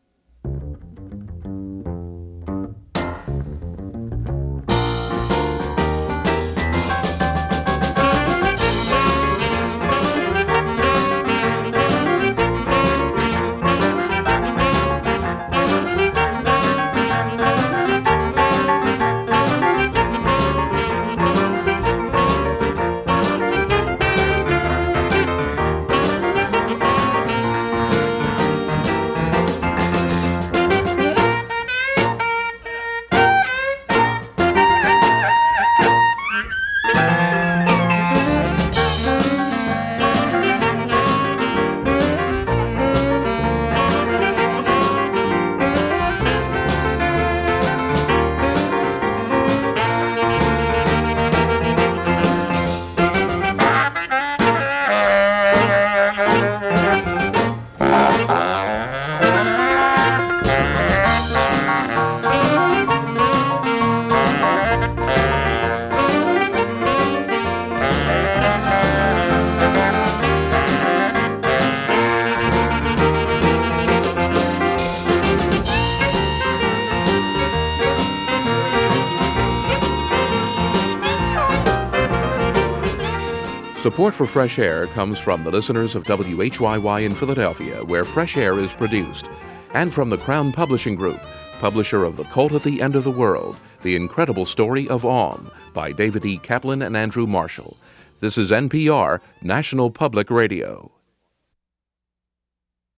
Support for Fresh Air comes from the listeners of W H Y Y in Philadelphia, where Fresh Air is produced, and from the Crown Publishing Group, publisher of The Cult at the End of the World, The Incredible Story of Aum, by David E. Kaplan and Andrew Marshall. This is N P R, National Public Radio.